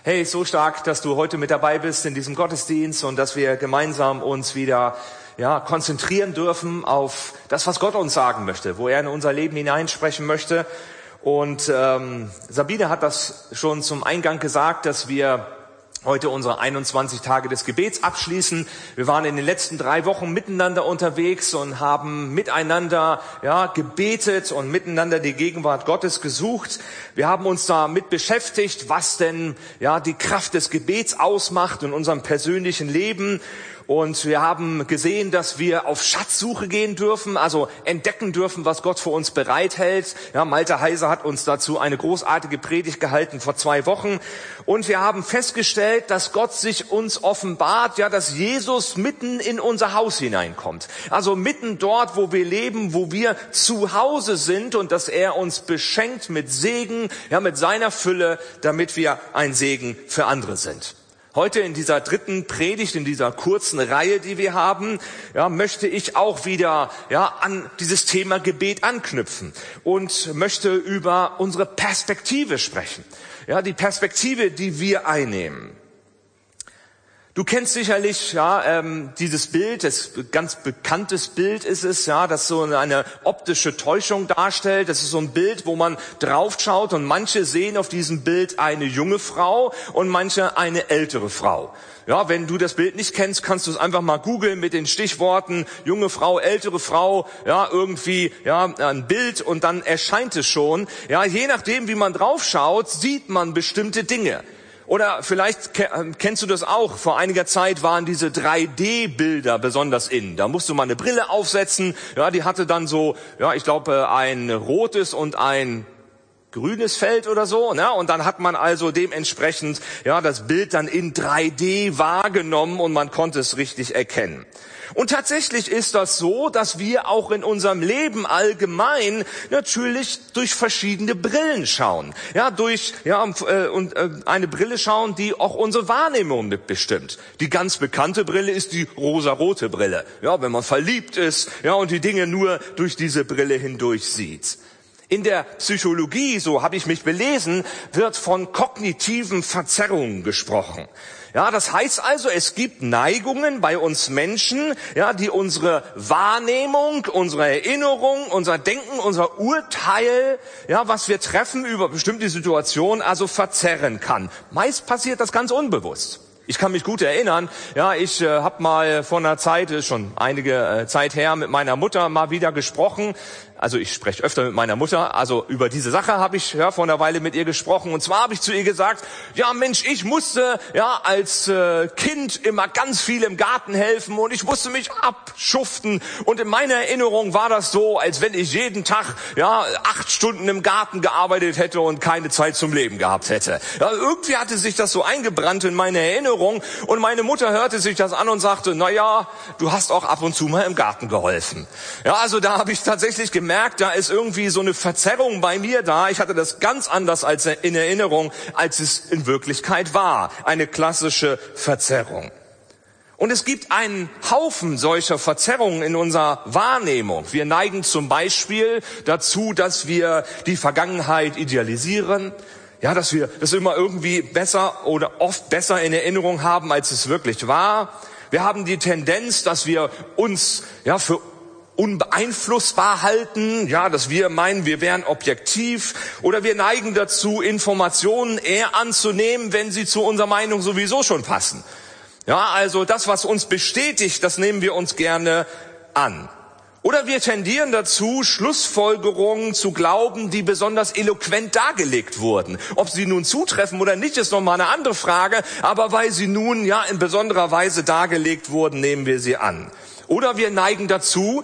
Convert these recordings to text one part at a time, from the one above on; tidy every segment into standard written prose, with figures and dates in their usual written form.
Hey, so stark, dass du heute mit dabei bist in diesem Gottesdienst und dass wir gemeinsam uns wieder konzentrieren dürfen auf das, was Gott uns sagen möchte, wo er in unser Leben hineinsprechen möchte. Und Sabine hat das schon zum Eingang gesagt, dass wir heute unsere 21 Tage des Gebets abschließen. Wir waren in den letzten 3 Wochen miteinander unterwegs und haben miteinander gebetet und miteinander die Gegenwart Gottes gesucht. Wir haben uns damit beschäftigt, was denn die Kraft des Gebets ausmacht in unserem persönlichen Leben. Und wir haben gesehen, dass wir auf Schatzsuche gehen dürfen, also entdecken dürfen, was Gott für uns bereithält. Malte Heiser hat uns dazu eine großartige Predigt gehalten vor 2 Wochen. Und wir haben festgestellt, dass Gott sich uns offenbart, dass Jesus mitten in unser Haus hineinkommt. Also mitten dort, wo wir leben, wo wir zu Hause sind und dass er uns beschenkt mit Segen, mit seiner Fülle, damit wir ein Segen für andere sind. Heute in dieser 3. Predigt, in dieser kurzen Reihe, die wir haben, möchte ich auch wieder an dieses Thema Gebet anknüpfen und möchte über unsere Perspektive sprechen. Die Perspektive, die wir einnehmen. Du kennst sicherlich dieses Bild, das ganz bekanntes Bild ist es, das so eine optische Täuschung darstellt. Das ist so ein Bild, wo man draufschaut und manche sehen auf diesem Bild eine junge Frau und manche eine ältere Frau. Wenn du das Bild nicht kennst, kannst du es einfach mal googeln mit den Stichworten junge Frau, ältere Frau, ein Bild und dann erscheint es schon. Je nachdem, wie man draufschaut, sieht man bestimmte Dinge. Oder vielleicht kennst du das auch. Vor einiger Zeit waren diese 3D-Bilder besonders in. Da musst du mal eine Brille aufsetzen. Die hatte dann so, ich glaube, ein rotes und ein grünes Feld oder so, und dann hat man also dementsprechend das Bild dann in 3D wahrgenommen und man konnte es richtig erkennen. Und tatsächlich ist das so, dass wir auch in unserem Leben allgemein natürlich durch verschiedene Brillen schauen. Und eine Brille schauen, die auch unsere Wahrnehmung mitbestimmt. Die ganz bekannte Brille ist die rosarote Brille. Wenn man verliebt ist, und die Dinge nur durch diese Brille hindurch sieht. In der Psychologie, so habe ich mich belesen, wird von kognitiven Verzerrungen gesprochen. Das heißt also, es gibt Neigungen bei uns Menschen, die unsere Wahrnehmung, unsere Erinnerung, unser Denken, unser Urteil, was wir treffen über bestimmte Situationen, also verzerren kann. Meist passiert das ganz unbewusst. Ich kann mich gut erinnern, ich habe mal vor einer Zeit, ist schon einige Zeit her, mit meiner Mutter mal wieder gesprochen. Also ich spreche öfter mit meiner Mutter, also über diese Sache habe ich vor einer Weile mit ihr gesprochen. Und zwar habe ich zu ihr gesagt, Mensch, ich musste als Kind immer ganz viel im Garten helfen und ich musste mich abschuften. Und in meiner Erinnerung war das so, als wenn ich jeden Tag 8 Stunden im Garten gearbeitet hätte und keine Zeit zum Leben gehabt hätte. Irgendwie hatte sich das so eingebrannt in meine Erinnerung und meine Mutter hörte sich das an und sagte, du hast auch ab und zu mal im Garten geholfen. Also da habe ich tatsächlich gemerkt, da ist irgendwie so eine Verzerrung bei mir da. Ich hatte das ganz anders als in Erinnerung, als es in Wirklichkeit war. Eine klassische Verzerrung. Und es gibt einen Haufen solcher Verzerrungen in unserer Wahrnehmung. Wir neigen zum Beispiel dazu, dass wir die Vergangenheit idealisieren. Dass wir das immer irgendwie besser oder oft besser in Erinnerung haben, als es wirklich war. Wir haben die Tendenz, dass wir uns für unbeeinflussbar halten, dass wir meinen, wir wären objektiv, oder wir neigen dazu, Informationen eher anzunehmen, wenn sie zu unserer Meinung sowieso schon passen. Also das, was uns bestätigt, das nehmen wir uns gerne an. Oder wir tendieren dazu, Schlussfolgerungen zu glauben, die besonders eloquent dargelegt wurden. Ob sie nun zutreffen oder nicht, ist nochmal eine andere Frage, aber weil sie nun in besonderer Weise dargelegt wurden, nehmen wir sie an. Oder wir neigen dazu,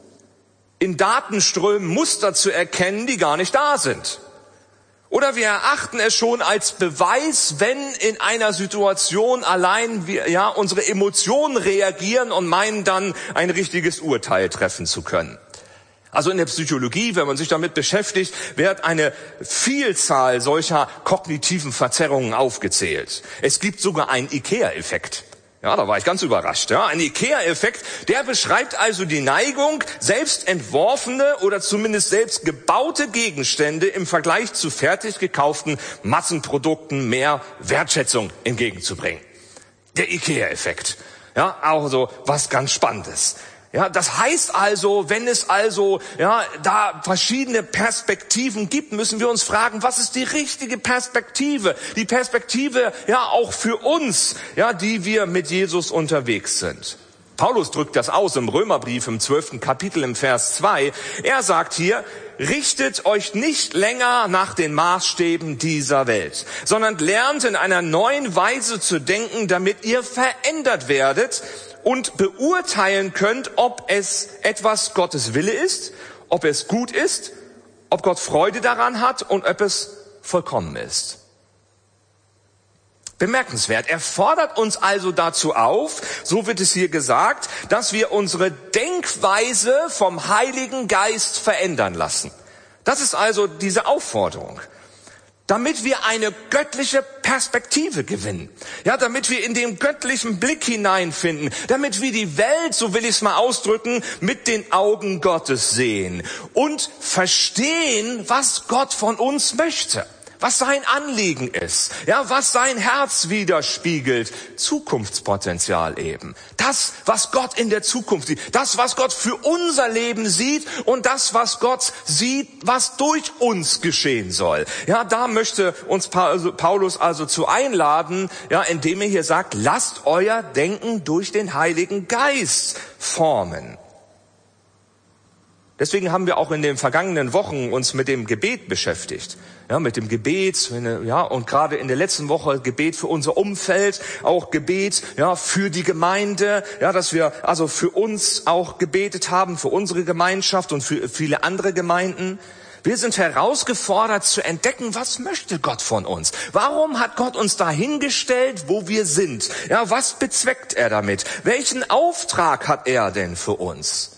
in Datenströmen Muster zu erkennen, die gar nicht da sind. Oder wir erachten es schon als Beweis, wenn in einer Situation allein unsere Emotionen reagieren und meinen dann ein richtiges Urteil treffen zu können. Also in der Psychologie, wenn man sich damit beschäftigt, wird eine Vielzahl solcher kognitiven Verzerrungen aufgezählt. Es gibt sogar einen IKEA-Effekt. Ja, da war ich ganz überrascht. Ja, ein IKEA-Effekt, der beschreibt also die Neigung, selbst entworfene oder zumindest selbst gebaute Gegenstände im Vergleich zu fertig gekauften Massenprodukten mehr Wertschätzung entgegenzubringen. Der IKEA-Effekt. Ja, auch so was ganz Spannendes. Ja, das heißt also, wenn es also da verschiedene Perspektiven gibt, müssen wir uns fragen, was ist die richtige Perspektive? Die Perspektive auch für uns, die wir mit Jesus unterwegs sind. Paulus drückt das aus im Römerbrief im 12. Kapitel im Vers 2. Er sagt hier: Richtet euch nicht länger nach den Maßstäben dieser Welt, sondern lernt in einer neuen Weise zu denken, damit ihr verändert werdet und beurteilen könnt, ob es etwas Gottes Wille ist, ob es gut ist, ob Gott Freude daran hat und ob es vollkommen ist. Bemerkenswert. Er fordert uns also dazu auf, so wird es hier gesagt, dass wir unsere Denkweise vom Heiligen Geist verändern lassen. Das ist also diese Aufforderung. Damit wir eine göttliche Perspektive gewinnen. Ja, damit wir in den göttlichen Blick hineinfinden. Damit wir die Welt, so will ich es mal ausdrücken, mit den Augen Gottes sehen. Und verstehen, was Gott von uns möchte. Was sein Anliegen ist, was sein Herz widerspiegelt, Zukunftspotenzial eben. Das, was Gott in der Zukunft sieht, das, was Gott für unser Leben sieht und das, was Gott sieht, was durch uns geschehen soll. Ja, da möchte uns Paulus also zu einladen, indem er hier sagt, lasst euer Denken durch den Heiligen Geist formen. Deswegen haben wir auch in den vergangenen Wochen uns mit dem Gebet beschäftigt. Ja, mit dem Gebet, und gerade in der letzten Woche Gebet für unser Umfeld, auch Gebet, für die Gemeinde, dass wir also für uns auch gebetet haben, für unsere Gemeinschaft und für viele andere Gemeinden. Wir sind herausgefordert zu entdecken, was möchte Gott von uns? Warum hat Gott uns dahingestellt, wo wir sind? Ja, was bezweckt er damit? Welchen Auftrag hat er denn für uns?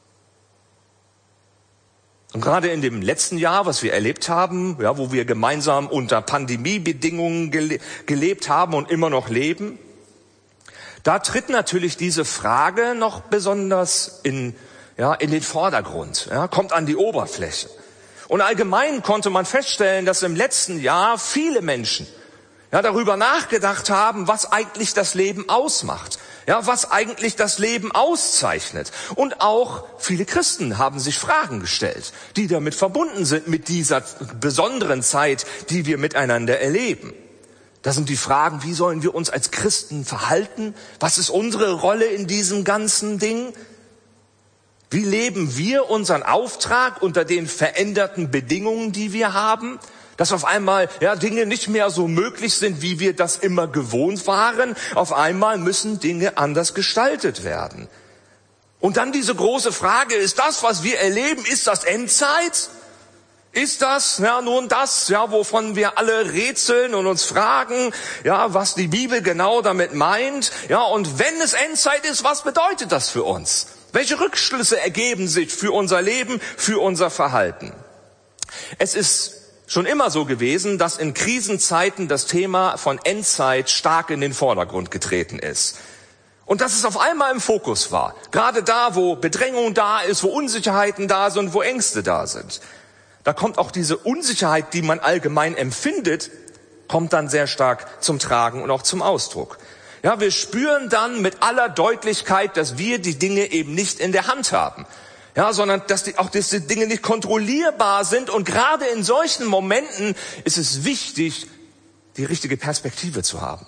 Und gerade in dem letzten Jahr, was wir erlebt haben, wo wir gemeinsam unter Pandemiebedingungen gelebt haben und immer noch leben, da tritt natürlich diese Frage noch besonders in den Vordergrund, kommt an die Oberfläche. Und allgemein konnte man feststellen, dass im letzten Jahr viele Menschen darüber nachgedacht haben, was eigentlich das Leben ausmacht. Was eigentlich das Leben auszeichnet. Und auch viele Christen haben sich Fragen gestellt, die damit verbunden sind mit dieser besonderen Zeit, die wir miteinander erleben. Da sind die Fragen, wie sollen wir uns als Christen verhalten? Was ist unsere Rolle in diesem ganzen Ding? Wie leben wir unseren Auftrag unter den veränderten Bedingungen, die wir haben? Dass auf einmal Dinge nicht mehr so möglich sind, wie wir das immer gewohnt waren. Auf einmal müssen Dinge anders gestaltet werden. Und dann diese große Frage, ist das, was wir erleben, ist das Endzeit? Ist das nun das, wovon wir alle rätseln und uns fragen, was die Bibel genau damit meint? Und wenn es Endzeit ist, was bedeutet das für uns? Welche Rückschlüsse ergeben sich für unser Leben, für unser Verhalten? Es ist schon immer so gewesen, dass in Krisenzeiten das Thema von Endzeit stark in den Vordergrund getreten ist. Und dass es auf einmal im Fokus war. Gerade da, wo Bedrängung da ist, wo Unsicherheiten da sind, wo Ängste da sind. Da kommt auch diese Unsicherheit, die man allgemein empfindet, kommt dann sehr stark zum Tragen und auch zum Ausdruck. Wir spüren dann mit aller Deutlichkeit, dass wir die Dinge eben nicht in der Hand haben. Sondern dass diese Dinge nicht kontrollierbar sind. Und gerade in solchen Momenten ist es wichtig, die richtige Perspektive zu haben.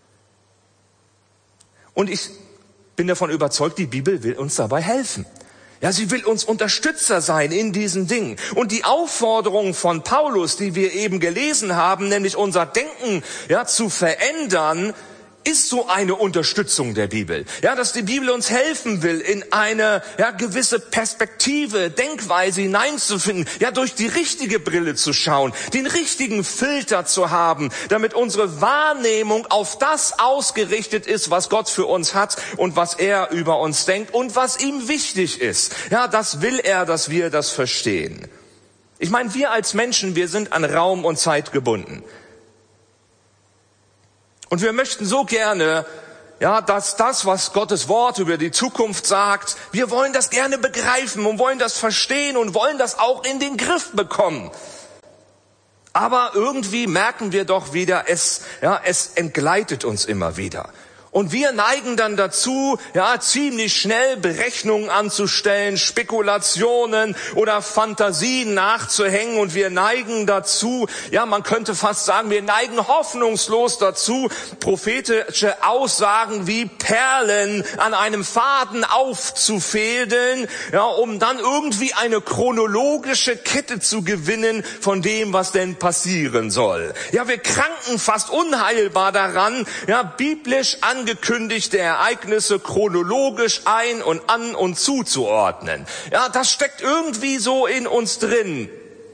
Und ich bin davon überzeugt, die Bibel will uns dabei helfen. Sie will uns Unterstützer sein in diesen Dingen. Und die Aufforderung von Paulus, die wir eben gelesen haben, nämlich unser Denken zu verändern, ist so eine Unterstützung der Bibel. Dass die Bibel uns helfen will, in eine gewisse Perspektive, Denkweise hineinzufinden, durch die richtige Brille zu schauen, den richtigen Filter zu haben, damit unsere Wahrnehmung auf das ausgerichtet ist, was Gott für uns hat und was er über uns denkt und was ihm wichtig ist. Das will er, dass wir das verstehen. Ich meine, wir als Menschen, wir sind an Raum und Zeit gebunden. Und wir möchten so gerne ja, dass das, was Gottes Wort über die Zukunft sagt, wir wollen das gerne begreifen und wollen das verstehen und wollen das auch in den Griff bekommen. Aber irgendwie merken wir doch wieder, es entgleitet uns immer wieder. Und wir neigen dann dazu, ziemlich schnell Berechnungen anzustellen, Spekulationen oder Fantasien nachzuhängen. Und wir neigen dazu, man könnte fast sagen, wir neigen hoffnungslos dazu, prophetische Aussagen wie Perlen an einem Faden aufzufädeln, um dann irgendwie eine chronologische Kette zu gewinnen von dem, was denn passieren soll. Ja, wir kranken fast unheilbar daran, biblisch angekündigte Ereignisse chronologisch ein- und an- und zuzuordnen. Ja, das steckt irgendwie so in uns drin.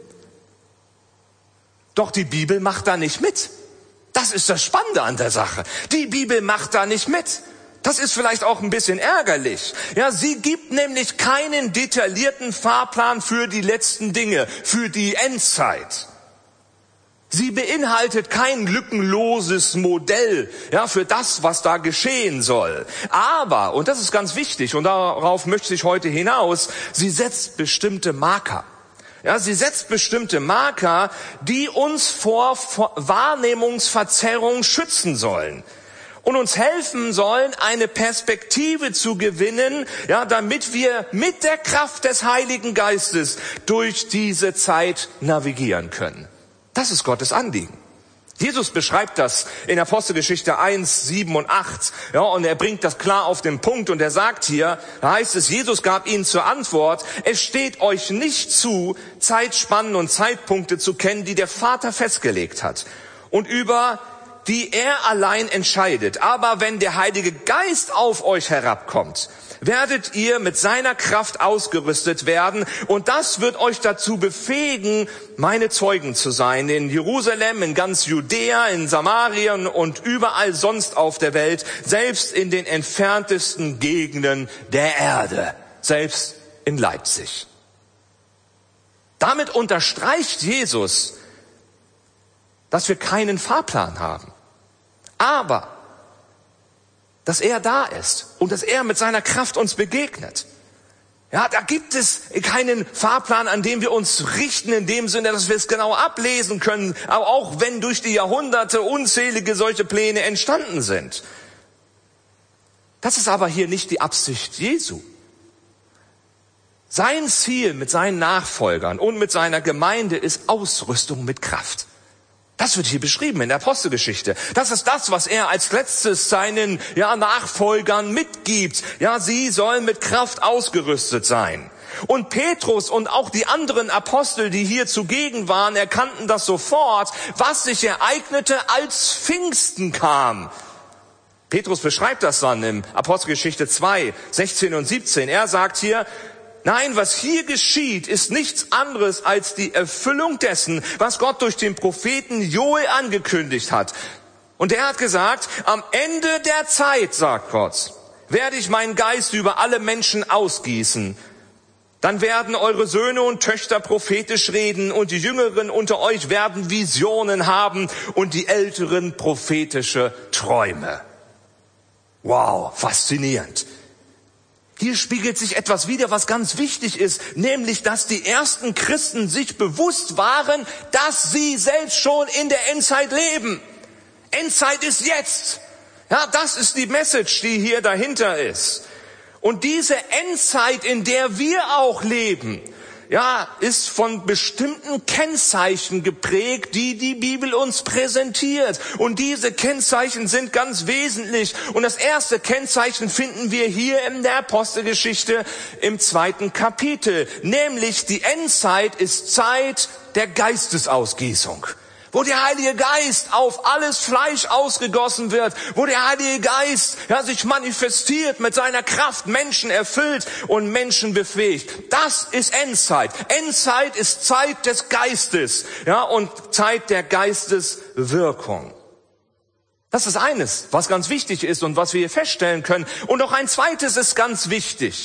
Doch die Bibel macht da nicht mit. Das ist das Spannende an der Sache. Die Bibel macht da nicht mit. Das ist vielleicht auch ein bisschen ärgerlich. Ja, sie gibt nämlich keinen detaillierten Fahrplan für die letzten Dinge, für die Endzeit. Sie beinhaltet kein lückenloses Modell, für das, was da geschehen soll. Aber, und das ist ganz wichtig, und darauf möchte ich heute hinaus, sie setzt bestimmte Marker. Ja, sie setzt bestimmte Marker, die uns vor Wahrnehmungsverzerrung schützen sollen. Und uns helfen sollen, eine Perspektive zu gewinnen, damit wir mit der Kraft des Heiligen Geistes durch diese Zeit navigieren können. Das ist Gottes Anliegen. Jesus beschreibt das in Apostelgeschichte 1, 7 und 8. Und er bringt das klar auf den Punkt und er sagt hier, da heißt es, Jesus gab ihnen zur Antwort, es steht euch nicht zu, Zeitspannen und Zeitpunkte zu kennen, die der Vater festgelegt hat und über die er allein entscheidet. Aber wenn der Heilige Geist auf euch herabkommt, werdet ihr mit seiner Kraft ausgerüstet werden und das wird euch dazu befähigen, meine Zeugen zu sein, in Jerusalem, in ganz Judäa, in Samarien und überall sonst auf der Welt, selbst in den entferntesten Gegenden der Erde, selbst in Leipzig. Damit unterstreicht Jesus, dass wir keinen Fahrplan haben, aber dass er da ist und dass er mit seiner Kraft uns begegnet. Ja, da gibt es keinen Fahrplan, an dem wir uns richten, in dem Sinne, dass wir es genau ablesen können, aber auch wenn durch die Jahrhunderte unzählige solche Pläne entstanden sind. Das ist aber hier nicht die Absicht Jesu. Sein Ziel mit seinen Nachfolgern und mit seiner Gemeinde ist Ausrüstung mit Kraft. Das wird hier beschrieben in der Apostelgeschichte. Das ist das, was er als letztes seinen Nachfolgern mitgibt. Ja, sie sollen mit Kraft ausgerüstet sein. Und Petrus und auch die anderen Apostel, die hier zugegen waren, erkannten das sofort, was sich ereignete, als Pfingsten kam. Petrus beschreibt das dann in Apostelgeschichte 2, 16 und 17. Er sagt hier, nein, was hier geschieht, ist nichts anderes als die Erfüllung dessen, was Gott durch den Propheten Joel angekündigt hat. Und er hat gesagt, am Ende der Zeit, sagt Gott, werde ich meinen Geist über alle Menschen ausgießen. Dann werden eure Söhne und Töchter prophetisch reden und die Jüngeren unter euch werden Visionen haben und die Älteren prophetische Träume. Wow, faszinierend. Hier spiegelt sich etwas wider, was ganz wichtig ist, nämlich, dass die ersten Christen sich bewusst waren, dass sie selbst schon in der Endzeit leben. Endzeit ist jetzt. Ja, das ist die Message, die hier dahinter ist. Und diese Endzeit, in der wir auch leben, ist von bestimmten Kennzeichen geprägt, die die Bibel uns präsentiert. Und diese Kennzeichen sind ganz wesentlich. Und das erste Kennzeichen finden wir hier in der Apostelgeschichte im 2. Kapitel. Nämlich die Endzeit ist Zeit der Geistesausgießung. Wo der Heilige Geist auf alles Fleisch ausgegossen wird, wo der Heilige Geist sich manifestiert mit seiner Kraft, Menschen erfüllt und Menschen befähigt. Das ist Endzeit. Endzeit ist Zeit des Geistes, und Zeit der Geisteswirkung. Das ist eines, was ganz wichtig ist und was wir hier feststellen können. Und auch ein zweites ist ganz wichtig.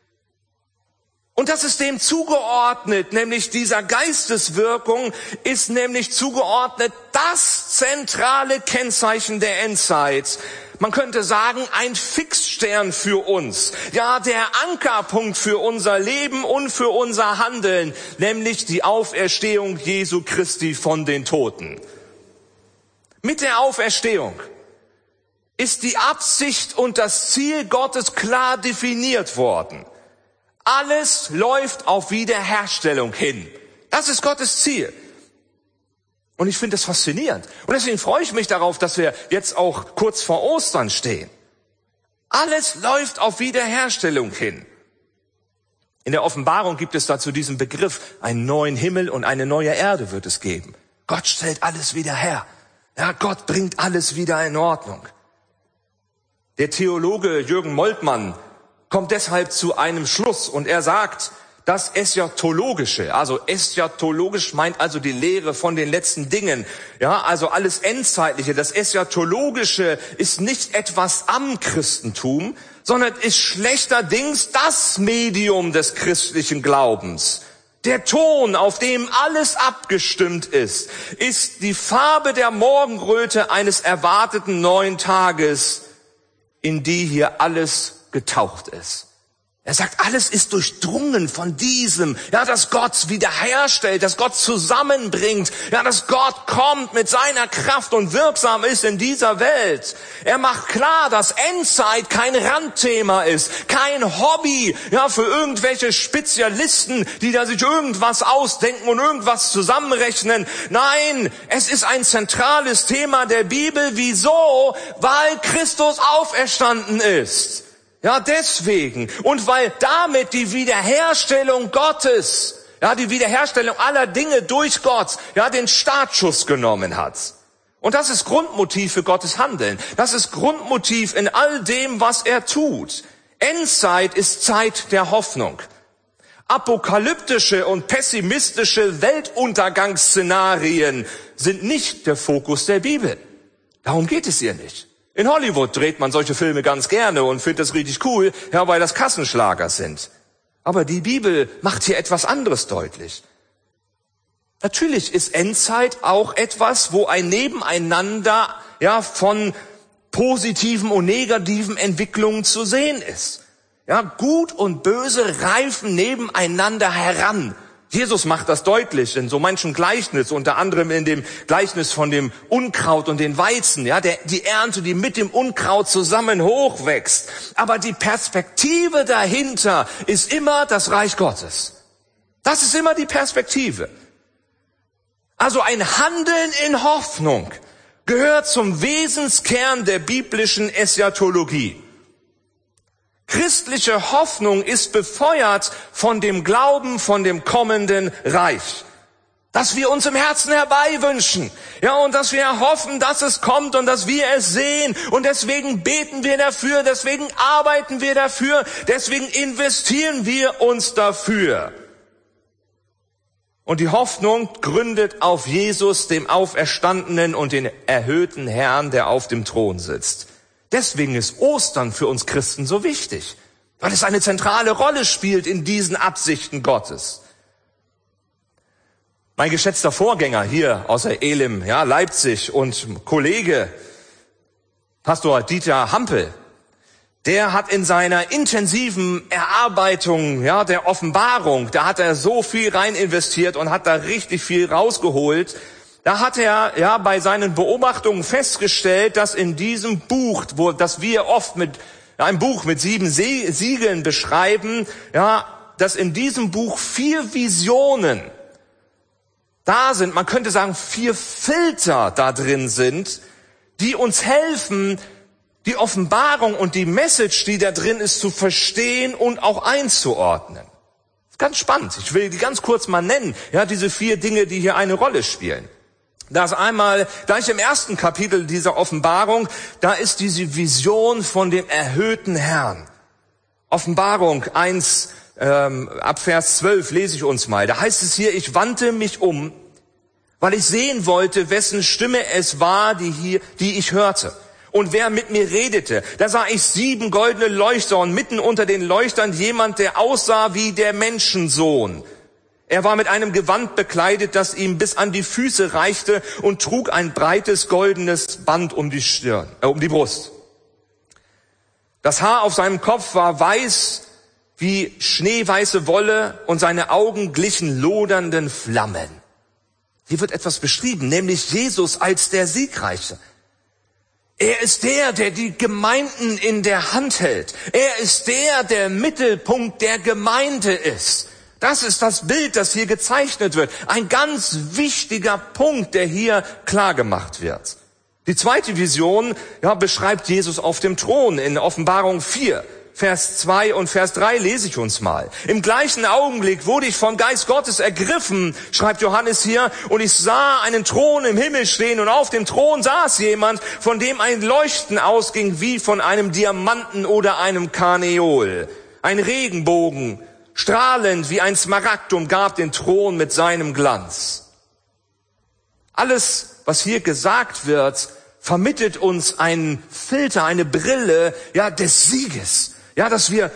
Und das ist dem zugeordnet, nämlich dieser Geisteswirkung ist nämlich zugeordnet das zentrale Kennzeichen der Endzeit. Man könnte sagen, ein Fixstern für uns. Ja, der Ankerpunkt für unser Leben und für unser Handeln, nämlich die Auferstehung Jesu Christi von den Toten. Mit der Auferstehung ist die Absicht und das Ziel Gottes klar definiert worden. Alles läuft auf Wiederherstellung hin. Das ist Gottes Ziel. Und ich finde das faszinierend. Und deswegen freue ich mich darauf, dass wir jetzt auch kurz vor Ostern stehen. Alles läuft auf Wiederherstellung hin. In der Offenbarung gibt es dazu diesen Begriff, einen neuen Himmel und eine neue Erde wird es geben. Gott stellt alles wieder her. Ja, Gott bringt alles wieder in Ordnung. Der Theologe Jürgen Moltmann kommt deshalb zu einem Schluss und er sagt, das Eschatologische, also eschatologisch meint also die Lehre von den letzten Dingen, ja, also alles Endzeitliche, das Eschatologische ist nicht etwas am Christentum, sondern ist schlechterdings das Medium des christlichen Glaubens. Der Ton, auf dem alles abgestimmt ist die Farbe der Morgenröte eines erwarteten neuen Tages, in die hier alles getaucht ist. Er sagt, alles ist durchdrungen von diesem, ja, dass Gott wiederherstellt, dass Gott zusammenbringt, ja, dass Gott kommt mit seiner Kraft und wirksam ist in dieser Welt. Er macht klar, dass Endzeit kein Randthema ist, kein Hobby, ja, für irgendwelche Spezialisten, die da sich irgendwas ausdenken und irgendwas zusammenrechnen. Nein, es ist ein zentrales Thema der Bibel. Wieso? Weil Christus auferstanden ist. Ja, deswegen. Und weil damit die Wiederherstellung Gottes, ja, die Wiederherstellung aller Dinge durch Gott, ja, den Startschuss genommen hat. Und das ist Grundmotiv für Gottes Handeln. Das ist Grundmotiv in all dem, was er tut. Endzeit ist Zeit der Hoffnung. Apokalyptische und pessimistische Weltuntergangsszenarien sind nicht der Fokus der Bibel. Darum geht es ihr nicht. In Hollywood dreht man solche Filme ganz gerne und findet das richtig cool, ja, weil das Kassenschlager sind. Aber die Bibel macht hier etwas anderes deutlich. Natürlich ist Endzeit auch etwas, wo ein Nebeneinander, ja, von positiven und negativen Entwicklungen zu sehen ist. Ja, Gut und Böse reifen nebeneinander heran. Jesus macht das deutlich in so manchen Gleichnis, unter anderem in dem Gleichnis von dem Unkraut und den Weizen, ja, die Ernte, die mit dem Unkraut zusammen hochwächst. Aber die Perspektive dahinter ist immer das Reich Gottes. Das ist immer die Perspektive. Also ein Handeln in Hoffnung gehört zum Wesenskern der biblischen Eschatologie. Christliche Hoffnung ist befeuert von dem Glauben von dem kommenden Reich, das wir uns im Herzen herbeiwünschen, ja, und dass wir hoffen, dass es kommt und dass wir es sehen, und deswegen beten wir dafür, deswegen arbeiten wir dafür, deswegen investieren wir uns dafür. Und die Hoffnung gründet auf Jesus, dem Auferstandenen und den erhöhten Herrn, der auf dem Thron sitzt. Deswegen ist Ostern für uns Christen so wichtig, weil es eine zentrale Rolle spielt in diesen Absichten Gottes. Mein geschätzter Vorgänger hier aus der Elim, ja, Leipzig, und Kollege Pastor Dieter Hampel, der hat in seiner intensiven Erarbeitung, ja, der Offenbarung, da hat er so viel rein investiert und hat da richtig viel rausgeholt. Da hat er, ja, bei seinen Beobachtungen festgestellt, dass in diesem Buch, das wir oft mit ein Buch mit 7 Siegeln beschreiben, ja, dass in diesem Buch 4 Visionen da sind. Man könnte sagen, 4 Filter da drin sind, die uns helfen, die Offenbarung und die Message, die da drin ist, zu verstehen und auch einzuordnen. Das ist ganz spannend. Ich will die ganz kurz mal nennen, ja, diese 4 Dinge, die hier eine Rolle spielen. Das einmal, gleich im ersten Kapitel dieser Offenbarung, da ist diese Vision von dem erhöhten Herrn. Offenbarung 1, ab Vers 12 lese ich uns mal. Da heißt es hier, ich wandte mich um, weil ich sehen wollte, wessen Stimme es war, die ich hörte. Und wer mit mir redete. Da sah ich 7 goldene Leuchter und mitten unter den Leuchtern jemand, der aussah wie der Menschensohn. Er war mit einem Gewand bekleidet, das ihm bis an die Füße reichte und trug ein breites goldenes Band um die Brust. Das Haar auf seinem Kopf war weiß wie schneeweiße Wolle und seine Augen glichen lodernden Flammen. Hier wird etwas beschrieben, nämlich Jesus als der Siegreiche. Er ist der die Gemeinden in der Hand hält. Er ist der Mittelpunkt der Gemeinde ist. Das ist das Bild, das hier gezeichnet wird. Ein ganz wichtiger Punkt, der hier klar gemacht wird. Die zweite Vision beschreibt Jesus auf dem Thron in Offenbarung 4. Vers 2 und Vers 3 lese ich uns mal. Im gleichen Augenblick wurde ich vom Geist Gottes ergriffen, schreibt Johannes hier, und ich sah einen Thron im Himmel stehen und auf dem Thron saß jemand, von dem ein Leuchten ausging wie von einem Diamanten oder einem Karneol. Ein Regenbogen, strahlend wie ein Smaragd, umgab den Thron mit seinem Glanz. Alles, was hier gesagt wird, vermittelt uns einen Filter, eine Brille, des Sieges. Dass wir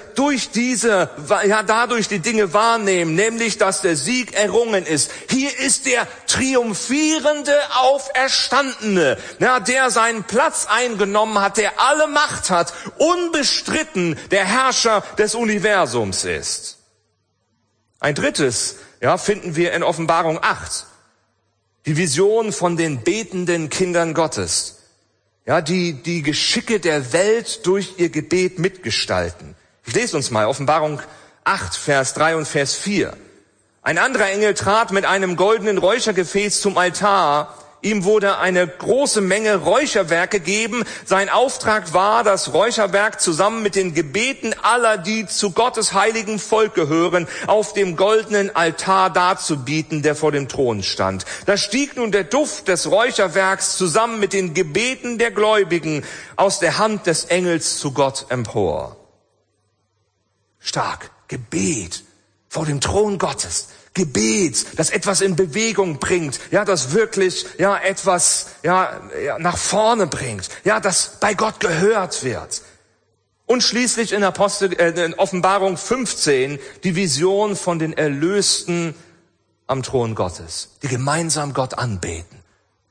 dadurch die Dinge wahrnehmen, nämlich, dass der Sieg errungen ist. Hier ist der triumphierende Auferstandene, der seinen Platz eingenommen hat, der alle Macht hat, unbestritten der Herrscher des Universums ist. Ein drittes, finden wir in Offenbarung 8. Die Vision von den betenden Kindern Gottes. Die Geschicke der Welt durch ihr Gebet mitgestalten. Ich lese uns mal Offenbarung 8, Vers 3 und Vers 4. Ein anderer Engel trat mit einem goldenen Räuchergefäß zum Altar. Ihm wurde eine große Menge Räucherwerke gegeben. Sein Auftrag war, das Räucherwerk zusammen mit den Gebeten aller, die zu Gottes heiligen Volk gehören, auf dem goldenen Altar darzubieten, der vor dem Thron stand. Da stieg nun der Duft des Räucherwerks zusammen mit den Gebeten der Gläubigen aus der Hand des Engels zu Gott empor. Stark. Gebet vor dem Thron Gottes. Gebet, das etwas in Bewegung bringt, das wirklich, etwas, nach vorne bringt, das bei Gott gehört wird. Und schließlich in Offenbarung 15 die Vision von den Erlösten am Thron Gottes, die gemeinsam Gott anbeten.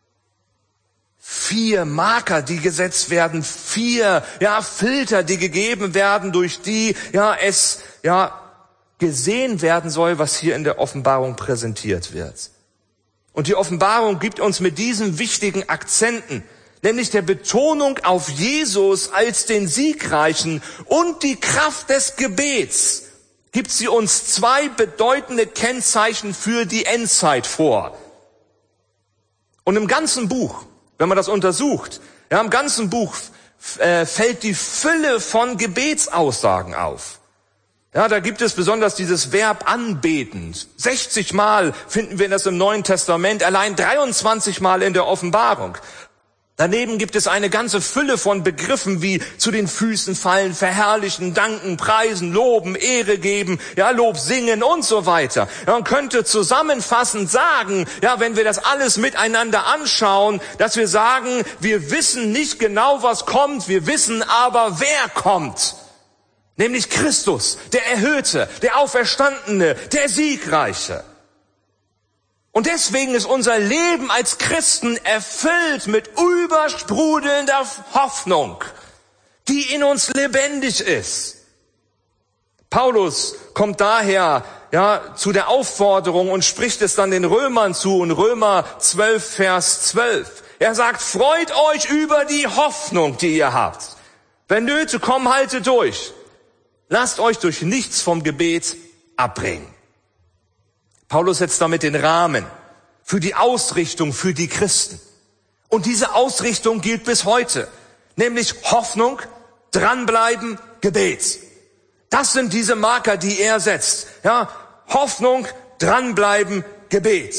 4 Marker, die gesetzt werden, 4, Filter, die gegeben werden, durch die, es, gesehen werden soll, was hier in der Offenbarung präsentiert wird. Und die Offenbarung gibt uns mit diesen wichtigen Akzenten, nämlich der Betonung auf Jesus als den Siegreichen und die Kraft des Gebets, gibt sie uns 2 bedeutende Kennzeichen für die Endzeit vor. Und im ganzen Buch, wenn man das untersucht, im ganzen Buch fällt die Fülle von Gebetsaussagen auf. Da gibt es besonders dieses Verb anbeten. 60 Mal finden wir das im Neuen Testament, allein 23 Mal in der Offenbarung. Daneben gibt es eine ganze Fülle von Begriffen wie zu den Füßen fallen, verherrlichen, danken, preisen, loben, Ehre geben, Lob singen und so weiter. Man könnte zusammenfassend sagen, wenn wir das alles miteinander anschauen, dass wir sagen, wir wissen nicht genau, was kommt, wir wissen aber, wer kommt. Nämlich Christus, der Erhöhte, der Auferstandene, der Siegreiche. Und deswegen ist unser Leben als Christen erfüllt mit übersprudelnder Hoffnung, die in uns lebendig ist. Paulus kommt daher zu der Aufforderung und spricht es dann den Römern zu in Römer 12, Vers 12. Er sagt, freut euch über die Hoffnung, die ihr habt. Wenn Nöte kommen, haltet durch. Lasst euch durch nichts vom Gebet abbringen. Paulus setzt damit den Rahmen für die Ausrichtung für die Christen. Und diese Ausrichtung gilt bis heute. Nämlich Hoffnung, dranbleiben, Gebet. Das sind diese Marker, die er setzt. Hoffnung, dranbleiben, Gebet.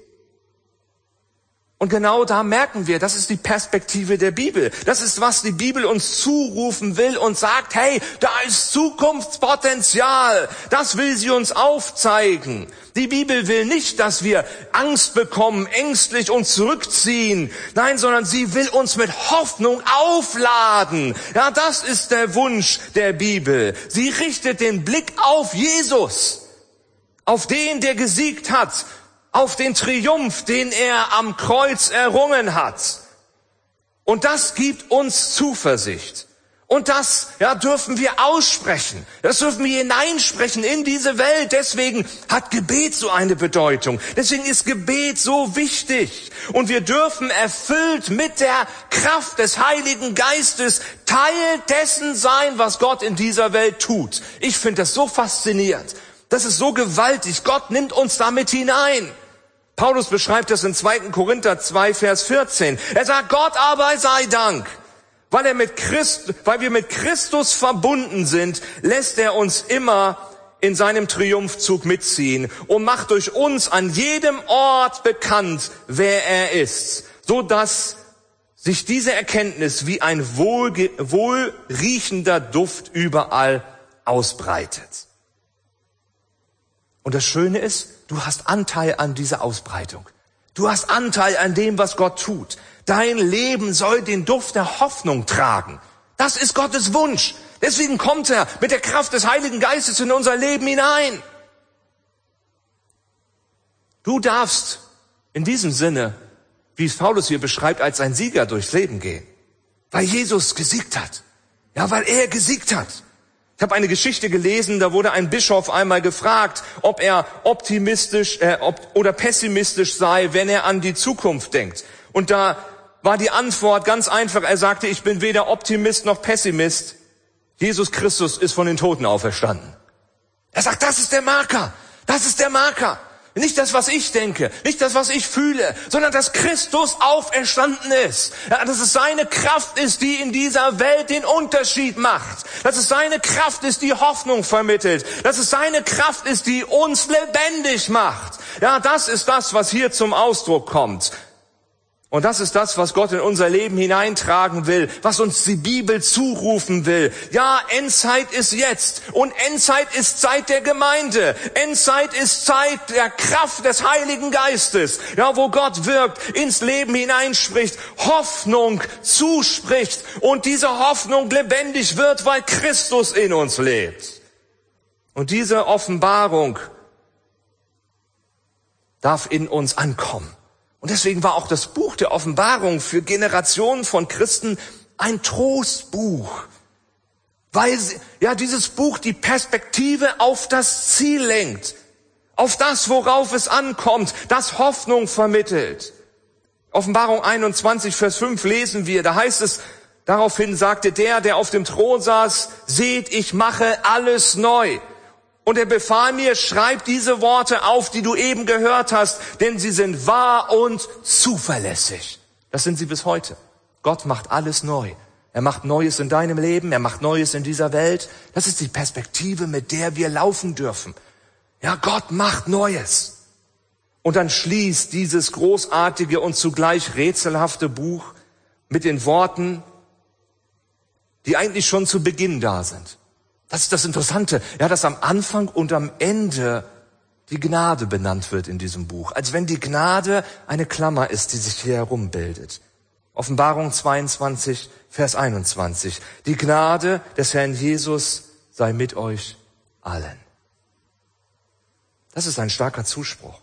Und genau da merken wir, das ist die Perspektive der Bibel. Das ist, was die Bibel uns zurufen will und sagt, hey, da ist Zukunftspotenzial. Das will sie uns aufzeigen. Die Bibel will nicht, dass wir Angst bekommen, ängstlich uns zurückziehen. Nein, sondern sie will uns mit Hoffnung aufladen. Das ist der Wunsch der Bibel. Sie richtet den Blick auf Jesus. auf den, der gesiegt hat, auf den Triumph, den er am Kreuz errungen hat. Und das gibt uns Zuversicht. Und das, dürfen wir aussprechen. Das dürfen wir hineinsprechen in diese Welt. Deswegen hat Gebet so eine Bedeutung. Deswegen ist Gebet so wichtig. Und wir dürfen erfüllt mit der Kraft des Heiligen Geistes Teil dessen sein, was Gott in dieser Welt tut. Ich finde das so faszinierend. Das ist so gewaltig. Gott nimmt uns damit hinein. Paulus beschreibt das in 2. Korinther 2, Vers 14. Er sagt, Gott aber sei Dank. Weil wir mit Christus verbunden sind, lässt er uns immer in seinem Triumphzug mitziehen und macht durch uns an jedem Ort bekannt, wer er ist, so dass sich diese Erkenntnis wie ein wohlriechender Duft überall ausbreitet. Und das Schöne ist, du hast Anteil an dieser Ausbreitung. Du hast Anteil an dem, was Gott tut. Dein Leben soll den Duft der Hoffnung tragen. Das ist Gottes Wunsch. Deswegen kommt er mit der Kraft des Heiligen Geistes in unser Leben hinein. Du darfst in diesem Sinne, wie es Paulus hier beschreibt, als ein Sieger durchs Leben gehen. Weil Jesus gesiegt hat. Ja, weil er gesiegt hat. Ich habe eine Geschichte gelesen, da wurde ein Bischof einmal gefragt, ob er optimistisch oder pessimistisch sei, wenn er an die Zukunft denkt. Und da war die Antwort ganz einfach. Er sagte, ich bin weder Optimist noch Pessimist. Jesus Christus ist von den Toten auferstanden. Er sagt, das ist der Marker. Das ist der Marker. Nicht das, was ich denke, nicht das, was ich fühle, sondern dass Christus auferstanden ist. Ja, dass es seine Kraft ist, die in dieser Welt den Unterschied macht. Dass es seine Kraft ist, die Hoffnung vermittelt. Dass es seine Kraft ist, die uns lebendig macht. Ja, das ist das, was hier zum Ausdruck kommt. Und das ist das, was Gott in unser Leben hineintragen will, was uns die Bibel zurufen will. Ja, Endzeit ist jetzt und Endzeit ist Zeit der Gemeinde. Endzeit ist Zeit der Kraft des Heiligen Geistes. Ja, wo Gott wirkt, ins Leben hineinspricht, Hoffnung zuspricht und diese Hoffnung lebendig wird, weil Christus in uns lebt. Und diese Offenbarung darf in uns ankommen. Und deswegen war auch das Buch der Offenbarung für Generationen von Christen ein Trostbuch. Weil dieses Buch die Perspektive auf das Ziel lenkt. Auf das, worauf es ankommt, das Hoffnung vermittelt. Offenbarung 21, Vers 5 lesen wir, da heißt es, daraufhin sagte der auf dem Thron saß, seht, ich mache alles neu. Und er befahl mir, schreib diese Worte auf, die du eben gehört hast, denn sie sind wahr und zuverlässig. Das sind sie bis heute. Gott macht alles neu. Er macht Neues in deinem Leben, er macht Neues in dieser Welt. Das ist die Perspektive, mit der wir laufen dürfen. Ja, Gott macht Neues. Und dann schließt dieses großartige und zugleich rätselhafte Buch mit den Worten, die eigentlich schon zu Beginn da sind. Das ist das Interessante, ja, dass am Anfang und am Ende die Gnade benannt wird in diesem Buch. Als wenn die Gnade eine Klammer ist, die sich hier herum bildet. Offenbarung 22, Vers 21. Die Gnade des Herrn Jesus sei mit euch allen. Das ist ein starker Zuspruch.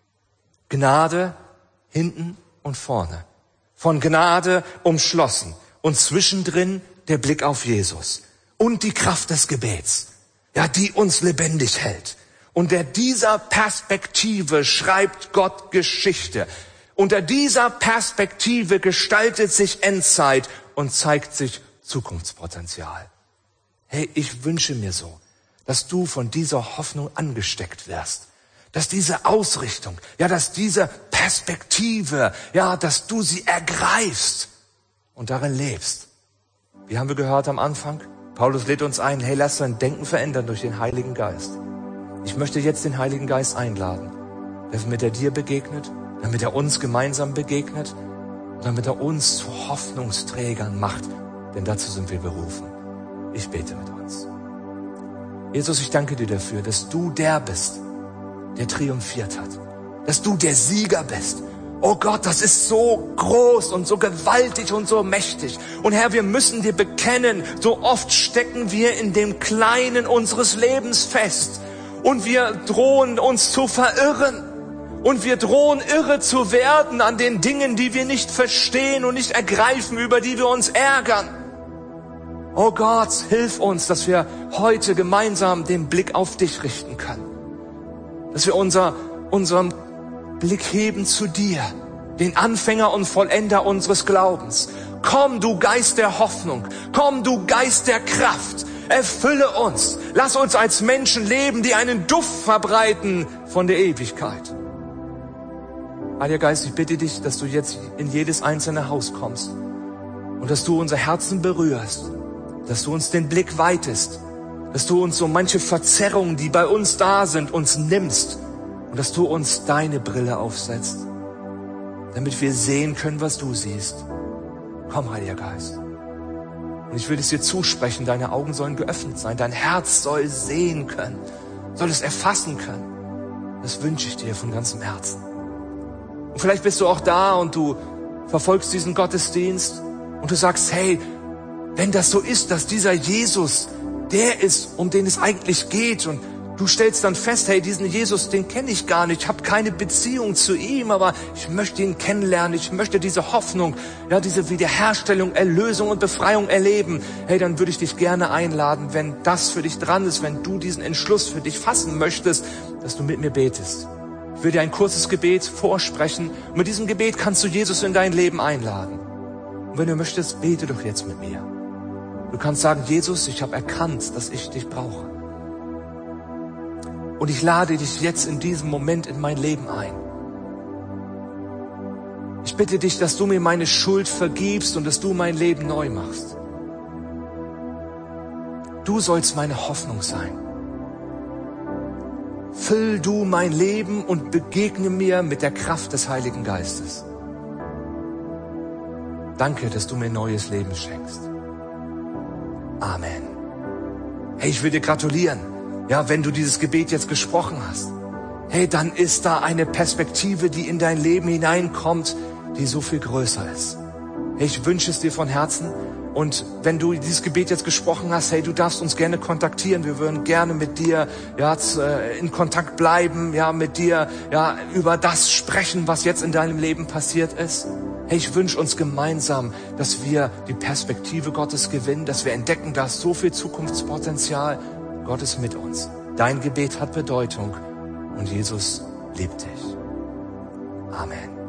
Gnade hinten und vorne. Von Gnade umschlossen. Und zwischendrin der Blick auf Jesus. Und die Kraft des Gebets, ja, die uns lebendig hält. Unter dieser Perspektive schreibt Gott Geschichte. Unter dieser Perspektive gestaltet sich Endzeit und zeigt sich Zukunftspotenzial. Hey, ich wünsche mir so, dass du von dieser Hoffnung angesteckt wirst. Dass diese Ausrichtung, ja, dass diese Perspektive, ja, dass du sie ergreifst und darin lebst. Wie haben wir gehört am Anfang? Paulus lädt uns ein, hey, lass dein Denken verändern durch den Heiligen Geist. Ich möchte jetzt den Heiligen Geist einladen, damit er dir begegnet, damit er uns gemeinsam begegnet, damit er uns zu Hoffnungsträgern macht, denn dazu sind wir berufen. Ich bete mit uns. Jesus, ich danke dir dafür, dass du der bist, der triumphiert hat, dass du der Sieger bist. Oh Gott, das ist so groß und so gewaltig und so mächtig. Und Herr, wir müssen dir bekennen, so oft stecken wir in dem Kleinen unseres Lebens fest. Und wir drohen uns zu verirren. Und wir drohen irre zu werden an den Dingen, die wir nicht verstehen und nicht ergreifen, über die wir uns ärgern. Oh Gott, hilf uns, dass wir heute gemeinsam den Blick auf dich richten können. Dass wir unseren Blick heben zu dir, den Anfänger und Vollender unseres Glaubens. Komm, du Geist der Hoffnung. Komm, du Geist der Kraft. Erfülle uns. Lass uns als Menschen leben, die einen Duft verbreiten von der Ewigkeit. Heiliger Geist, ich bitte dich, dass du jetzt in jedes einzelne Haus kommst und dass du unser Herzen berührst, dass du uns den Blick weitest, dass du uns so manche Verzerrungen, die bei uns da sind, uns nimmst und dass du uns deine Brille aufsetzt, damit wir sehen können, was du siehst. Komm, Heiliger Geist. Und ich will es dir zusprechen, deine Augen sollen geöffnet sein, dein Herz soll sehen können, soll es erfassen können. Das wünsche ich dir von ganzem Herzen. Und vielleicht bist du auch da und du verfolgst diesen Gottesdienst und du sagst, hey, wenn das so ist, dass dieser Jesus der ist, um den es eigentlich geht, und du stellst dann fest, hey, diesen Jesus, den kenne ich gar nicht, ich habe keine Beziehung zu ihm, aber ich möchte ihn kennenlernen, ich möchte diese Hoffnung, ja, diese Wiederherstellung, Erlösung und Befreiung erleben. Hey, dann würde ich dich gerne einladen, wenn das für dich dran ist, wenn du diesen Entschluss für dich fassen möchtest, dass du mit mir betest. Ich will dir ein kurzes Gebet vorsprechen. Und mit diesem Gebet kannst du Jesus in dein Leben einladen. Und wenn du möchtest, bete doch jetzt mit mir. Du kannst sagen, Jesus, ich habe erkannt, dass ich dich brauche. Und ich lade dich jetzt in diesem Moment in mein Leben ein. Ich bitte dich, dass du mir meine Schuld vergibst und dass du mein Leben neu machst. Du sollst meine Hoffnung sein. Füll du mein Leben und begegne mir mit der Kraft des Heiligen Geistes. Danke, dass du mir neues Leben schenkst. Amen. Hey, ich will dir gratulieren. Ja, wenn du dieses Gebet jetzt gesprochen hast. Hey, dann ist da eine Perspektive, die in dein Leben hineinkommt, die so viel größer ist. Hey, ich wünsche es dir von Herzen. Und wenn du dieses Gebet jetzt gesprochen hast, hey, du darfst uns gerne kontaktieren. Wir würden gerne mit dir in Kontakt bleiben, mit dir über das sprechen, was jetzt in deinem Leben passiert ist. Hey, ich wünsche uns gemeinsam, dass wir die Perspektive Gottes gewinnen, dass wir entdecken, da ist so viel Zukunftspotenzial. Gott ist mit uns. Dein Gebet hat Bedeutung und Jesus liebt dich. Amen.